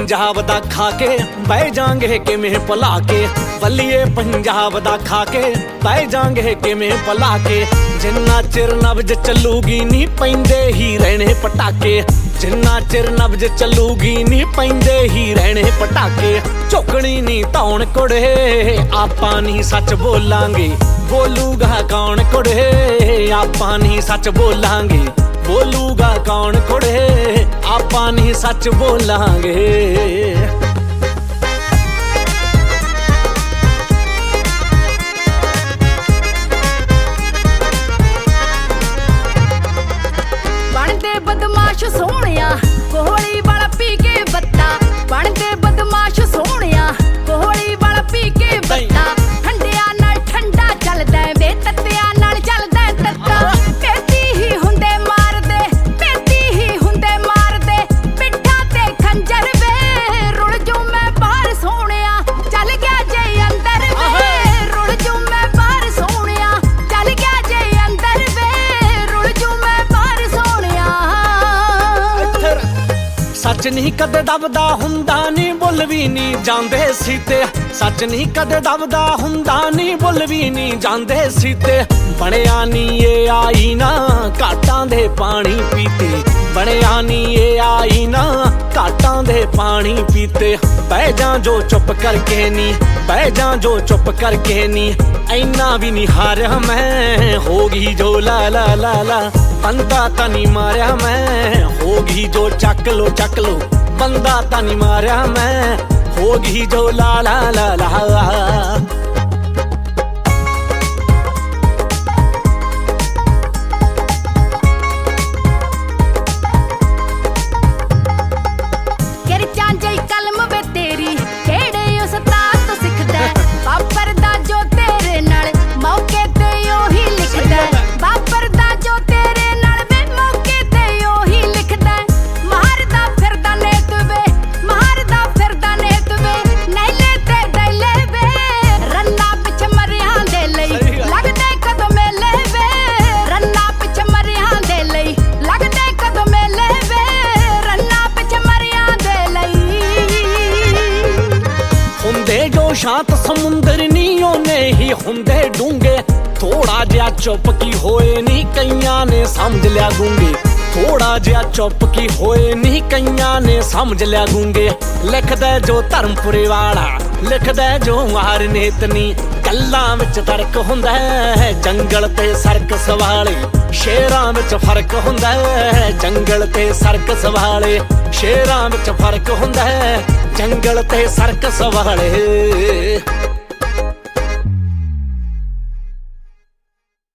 पंजाब दा खा के बह जांगे किवें भुला के, बल्लिए पंजाब दा खा के बह जांगे किवें भुला के। जिन्ना चिर नब्ज चलूगी नी पैंदे ही रहने पटाके, जिन्ना चिर नब्ज चलूगी नी पैंदे ही रहने पटाके। झुकनी नी धौन कुड़े आपां नी सच बोलांगे, बोलूगा कौन कुड़े आपां नी सच बोलांगे, बोलूगा कौन कुड़े आपां नी सच बोलांगे। बनते बदमाश सोहणिया कोहली वाला पी के बत्ता, बनते बदमाश सोहणिया कोहली वाला पी के बत्ता। ठंडिया नाल ठंडा चलदा वे तत्तिया नाल चलदा तत्ता। पेती ही हुंदे मारदे, पेती ही हुंदे मारदे, पिट्ठा ते खंजर वे रुड़ जू मैं बाहर सोहणिया चल गया जे अंदर वे, रुड़ जू मैं बाहर सोहणिया चल गया जे अंदर वे, रुड़ जू मैं बाहर सोहणिया। सच नहीं कदे दबदा हुंदा नी बुल भी नी जांदे सीते, सच नहीं कदे दबदा हुंदा नी बुल भी नी जांदे सीते। बणिया नी ये आई ना घाटां दे पानी पीते, बणिया नी ये आई ना घाटां दे पानी पीते। बह जा जो चुप करके नी, बह जा जो चुप करके नी, ऐना भी नहीं हारिया मैं होगी जो ला ला ला ला। बंदा ता नहीं मारिया मैं होगी जो चक लो चक लो, बंदा ता नहीं मारिया मैं होगी जो ला ला ला ला। शांत समुंदर नी ओने ही हुंदे डूंगे, थोड़ा जिहा चुप की होए नी कईयां ने समझ लिया गूंगे, थोड़ा जिहा चुप की होए नी कईयां ने समझ लिया गूंगे। लिखदा जो धर्मपुरे वाला, लिखदा जो मार नेतनी, गल्लां विच फर्क हुंदा है जंगल ते सर्कस वाले, शेरां विच फर्क हुंदा है जंगल ते सर्कस वाले, शेरां विच फर्क हुंदा है जंगल ते सर्कस वाले।